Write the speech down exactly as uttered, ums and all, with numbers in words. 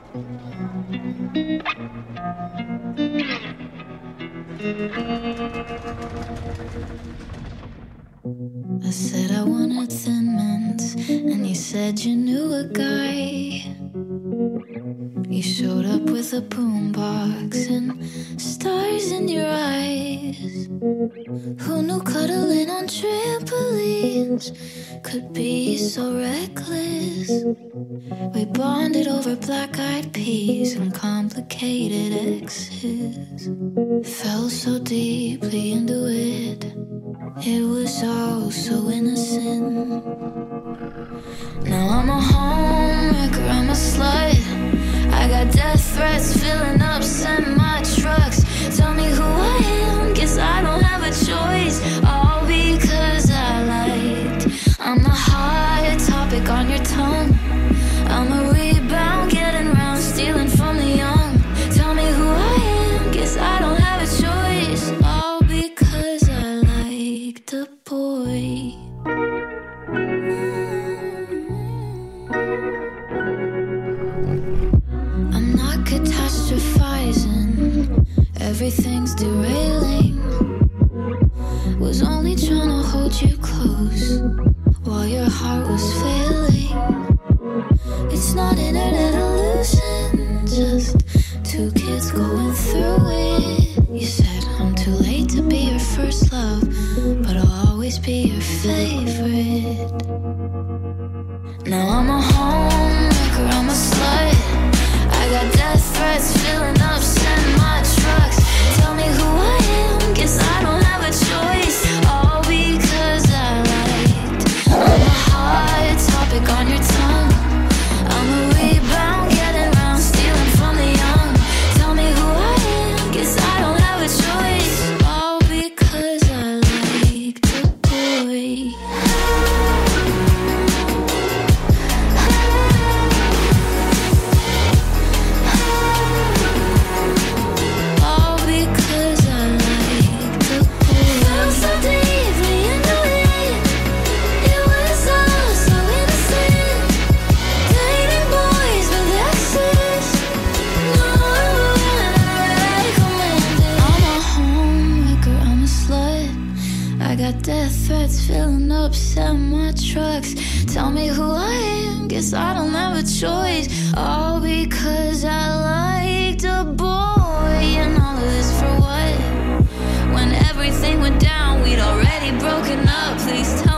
I said I wanted Thin Mints, and you said you knew a guy. You showed up with a boombox and stars in your eyes. Who knew cuddling on trampolines could be so reckless? We bonded over black-eyed peas and complicated exes. Fell so deeply into it, it was all so innocent. Now I'm a homewrecker, I'm a slut. I got death threats filling up semi-trucks. Tell me who I am, guess I don't have a choice. All because I liked. I'm the hot topic on your tongue. I'm a rebound, getting round, stealing from the young. Tell me who I am, guess I don't have a choice. All because I liked a boy. I'm not catastrophizing, everything's derailing. Was only trying to hold you close while your heart was failing. It's not internet illusion, just two kids going through it. You said I'm too late to be your first love, but I'll always be your favorite. Now I'm a homewrecker, I'm a slut. I got death threats filling up semi-trucks. Tell me who I am, guess I don't have a choice. All because I liked. I'm a hot topic on your tongue. I'm a rebound, getting round, stealing from the young. Tell me who I am, guess I don't have a choice. All because I liked a boy. All because I liked a boy. Fell so deeply into it, it was all so innocent. Dating boys with exes, no one recommended. I'm a homewrecker, I'm a slut. I got death threats filling up semi-trucks. Tell me who I am, guess I don't have a choice. All because I liked a boy. And all of this for what? When everything went down, we'd already broken up. Please tell